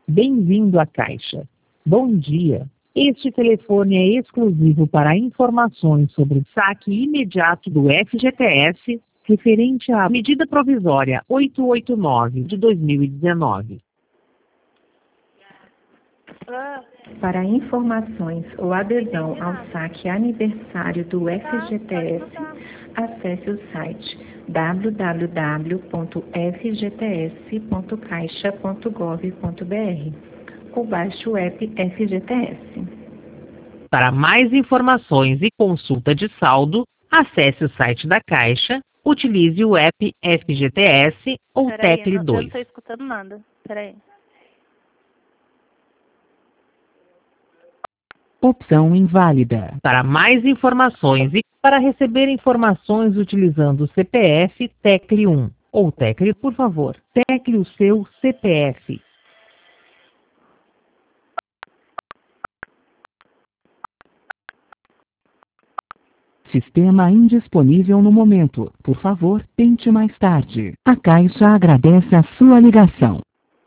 Bem-vindo à Caixa. Bom dia. Este telefone é exclusivo para informações sobre o saque imediato do FGTS, referente à medida provisória 889 de 2019. Para informações ou adesão ao saque aniversário do FGTS, acesse o site www.fgts.caixa.gov.br ou baixe o app FGTS. Para mais informações e consulta de saldo, acesse o site da Caixa, utilize o app FGTS ou Tecli 2. Eu não estou escutando nada. Peraí. Opção inválida. Para mais informações e para receber informações utilizando o CPF, Tecli 1 ou Tecli, por favor, tecle o seu CPF. Sistema indisponível no momento. Por favor, tente mais tarde. A Caixa agradece a sua ligação.